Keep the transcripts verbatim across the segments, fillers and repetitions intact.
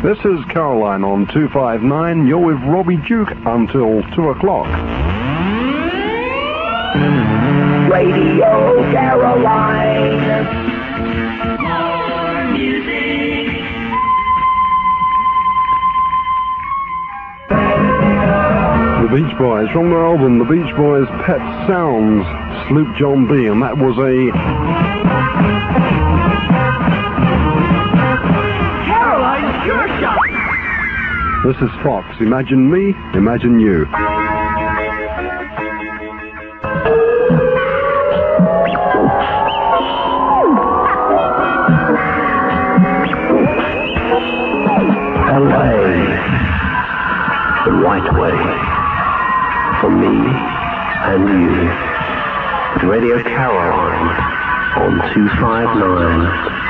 This is Caroline on two five nine. You're with Robbie Duke until two o'clock. Radio Caroline. More music. The Beach Boys, from their album, The Beach Boys' Pet Sounds, Sloop John B, and that was a... Caroline Sure Shot. This is Fox. Imagine me, imagine you. L A, the right way. For me and you. With Radio Caroline on two five nine.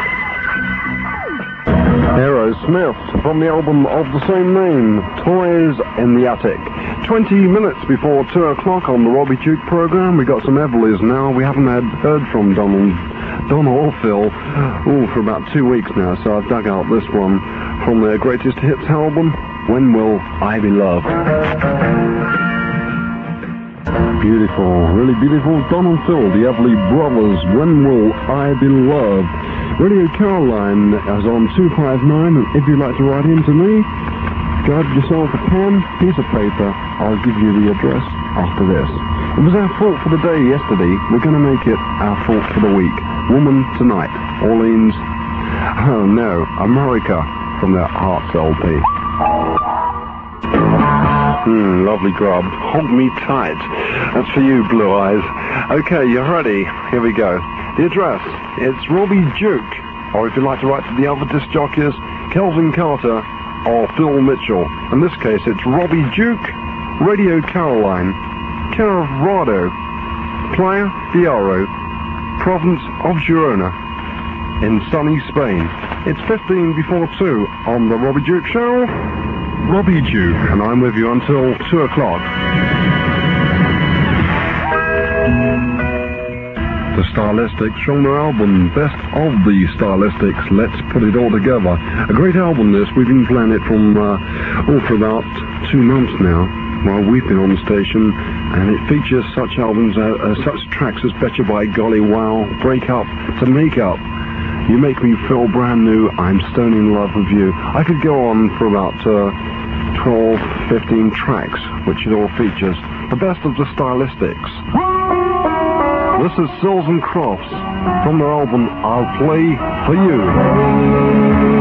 Aerosmith, from the album of the same name, Toys in the Attic. twenty minutes before two o'clock on the Robbie Duke program. We got some Everleys now. We haven't had heard from Donald, Don or Phil oh, for about two weeks now, so I've dug out this one from their greatest hits album, When Will I Be Loved? Beautiful, really beautiful. Don and Phil, the Everly Brothers, When Will I Be Loved? Radio Caroline is on two five nine, and if you'd like to write in to me, grab yourself a pen, piece of paper. I'll give you the address after this. It was our fault for the day yesterday. We're going to make it our fault for the week. Woman Tonight, Orleans. Oh no, America, from their Hearts L P. Hmm, lovely grub. Hold me tight. That's for you, Blue Eyes. Okay, you're ready. Here we go. The address, it's Robbie Duke. Or if you'd like to write to the other disc jockeys, Kelvin Carter or Phil Mitchell. In this case, it's Robbie Duke, Radio Caroline, care of Rado, Playa Fierro, province of Girona, in sunny Spain. It's fifteen before two on the Robbie Duke Show. Robbie Duke, and I'm with you until two o'clock. The Stylistics, from their album Best of the Stylistics, Let's Put It All Together. A great album this. We've been playing it from uh, oh, for about two months now while we've been on the station, and it features such albums, uh, uh, such tracks as Betcha by Golly Wow, Break Up to Make Up, You Make Me Feel Brand New, I'm Stone in Love with You. I could go on for about uh, twelve, fifteen tracks, which it all features. The best of the Stylistics. This is Sills and Crofts, from their album I'll Play For You.